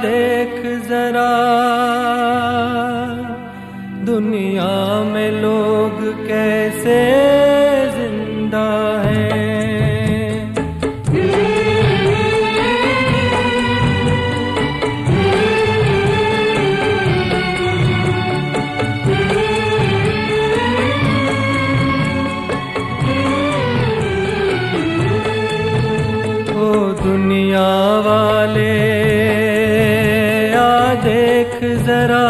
देख जरा दुनिया में लोग कैसे जिंदा हैं। दुनिया वाले आ देख जरा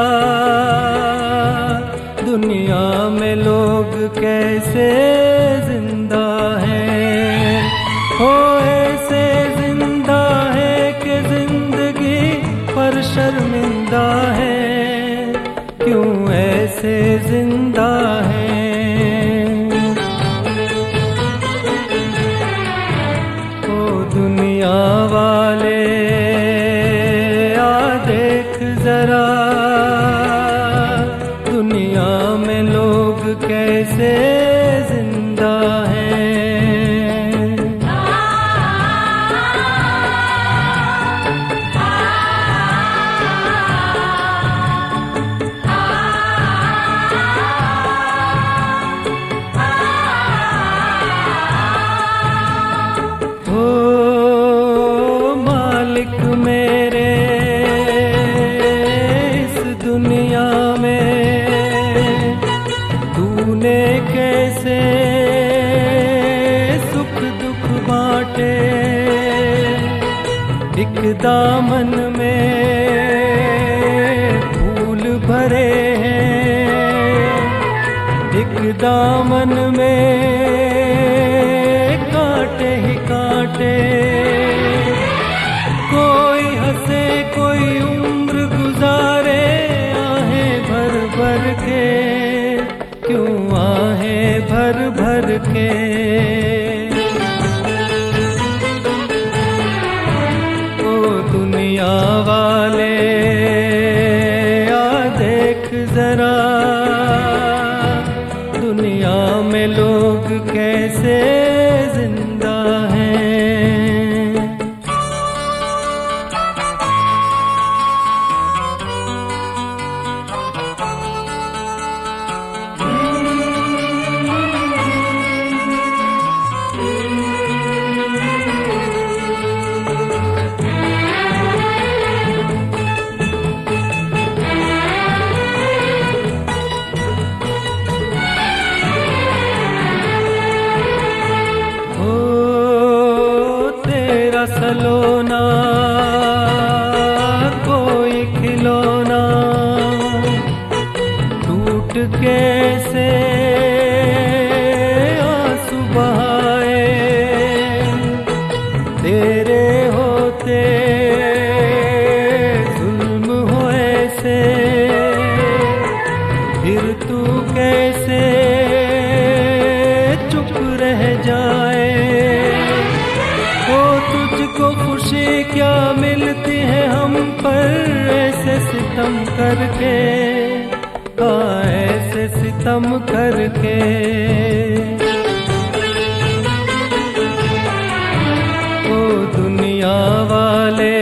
दुनिया में लोग कैसे जिंदा हैं। हो ऐसे जिंदा है कि जिंदगी पर शर्मिंदा है, क्यों ऐसे जिंदा है। दुनिया वाले आ देख जरा दुनिया में लोग कैसे जिंदा हैं। मेरे इस दुनिया में तूने कैसे सुख दुख बांटे। एक दामन में फूल भरे हैं, एक दामन में कांटे ही कांटे। कोई हंसे कोई उम्र गुजारे आहें भर भर के, क्यों आहें भर भर के। ओ दुनिया वाले आ देख जरा दुनिया में लोग कैसे जिंदा हैं। सलोना कोई खिलौना टूट कैसे आंसू बहाए। तेरे होते जुल्म हो ऐसे, फिर तू कैसे चुप रह जाए। तुझको खुशी क्या मिलती है हम पर ऐसे सितम करके, हाँ ऐसे सितम करके। ओ दुनिया वाले